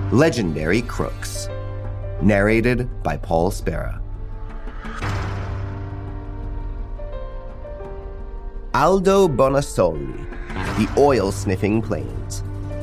Legendary Crooks. Narrated by Paul Spera. Aldo Bonassoli, The Oil-Sniffing Planes.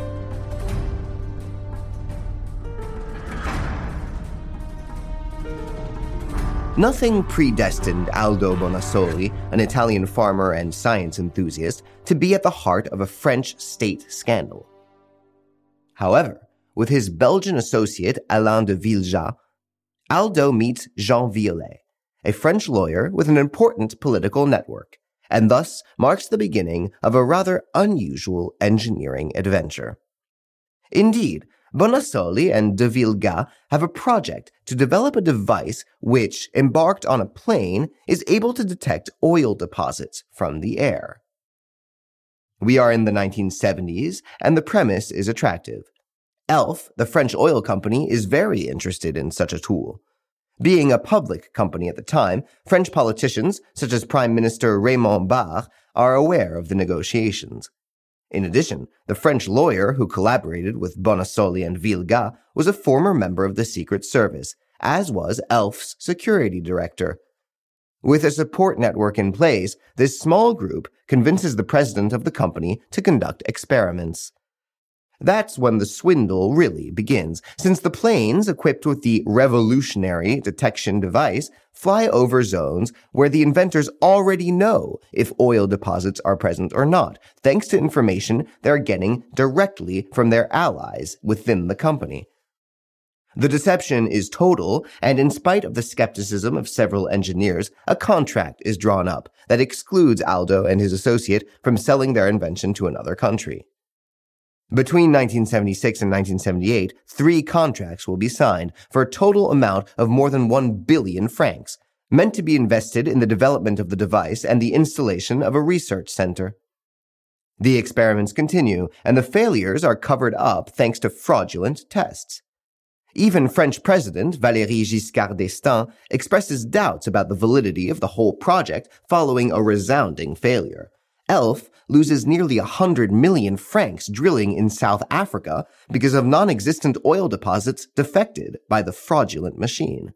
Nothing predestined Aldo Bonassoli, an Italian farmer and science enthusiast, to be at the heart of a French state scandal. However, with his Belgian associate Alain de Viljas, Aldo meets Jean Violet, a French lawyer with an important political network, and thus marks the beginning of a rather unusual engineering adventure. Indeed, Bonassoli and de Viljas have a project to develop a device which, embarked on a plane, is able to detect oil deposits from the air. We are in the 1970s, and the premise is attractive. Elf, the French oil company, is very interested in such a tool. Being a public company at the time, French politicians, such as Prime Minister Raymond Barre, are aware of the negotiations. In addition, the French lawyer who collaborated with Bonassoli and Viljas was a former member of the Secret Service, as was Elf's security director. With a support network in place, this small group convinces the president of the company to conduct experiments. That's when the swindle really begins, since the planes equipped with the revolutionary detection device fly over zones where the inventors already know if oil deposits are present or not, thanks to information they're getting directly from their allies within the company. The deception is total, and in spite of the skepticism of several engineers, a contract is drawn up that excludes Aldo and his associate from selling their invention to another country. Between 1976 and 1978, 3 contracts will be signed for a total amount of more than 1 billion francs, meant to be invested in the development of the device and the installation of a research center. The experiments continue, and the failures are covered up thanks to fraudulent tests. Even French President Valéry Giscard d'Estaing expresses doubts about the validity of the whole project following a resounding failure. Elf loses nearly 100 million francs drilling in South Africa because of non-existent oil deposits defected by the fraudulent machine.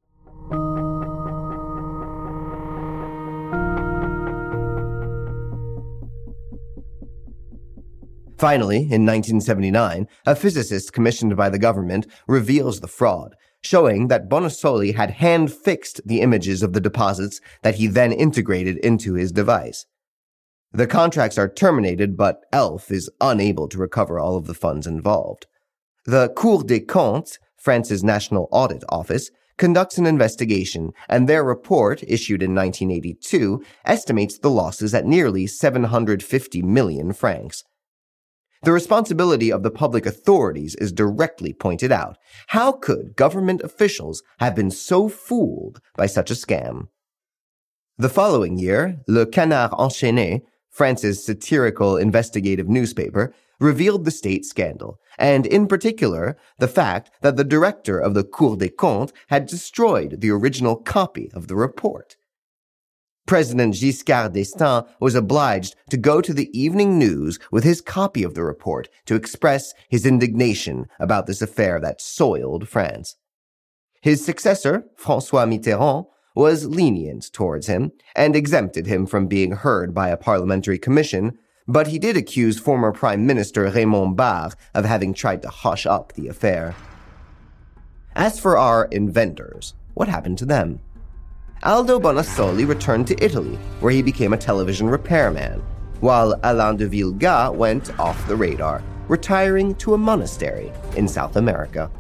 Finally, in 1979, a physicist commissioned by the government reveals the fraud, showing that Bonassoli had hand-fixed the images of the deposits that he then integrated into his device. The contracts are terminated, but Elf is unable to recover all of the funds involved. The Cour des Comptes, France's National Audit Office, conducts an investigation, and their report, issued in 1982, estimates the losses at nearly 750 million francs. The responsibility of the public authorities is directly pointed out. How could government officials have been so fooled by such a scam? The following year, Le Canard Enchaîné, France's satirical investigative newspaper, revealed the state scandal, and in particular, the fact that the director of the Cour des Comptes had destroyed the original copy of the report. President Giscard d'Estaing was obliged to go to the evening news with his copy of the report to express his indignation about this affair that soiled France. His successor, François Mitterrand, was lenient towards him and exempted him from being heard by a parliamentary commission, but he did accuse former Prime Minister Raymond Barre of having tried to hush up the affair. As for our inventors, what happened to them? Aldo Bonassoli returned to Italy, where he became a television repairman, while Alain de Viljas went off the radar, retiring to a monastery in South America.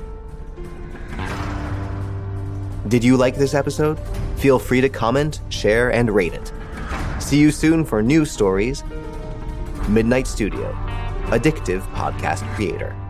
Did you like this episode? Feel free to comment, share, and rate it. See you soon for new stories. Midnight Studio, addictive podcast creator.